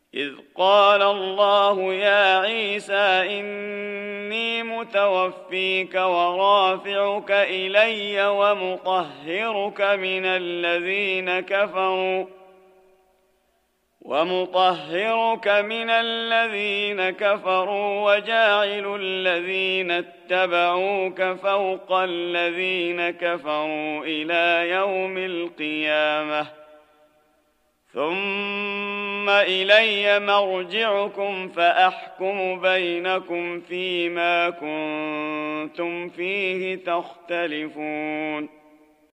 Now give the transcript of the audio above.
إذ قال الله يا عيسى إني متوفيك ورافعك إلي ومطهرك من الذين كفروا وجاعل الذين اتبعوك فوق الذين كفروا إلى يوم القيامة ثم إلي مرجعكم فأحكم بينكم فيما كنتم فيه تختلفون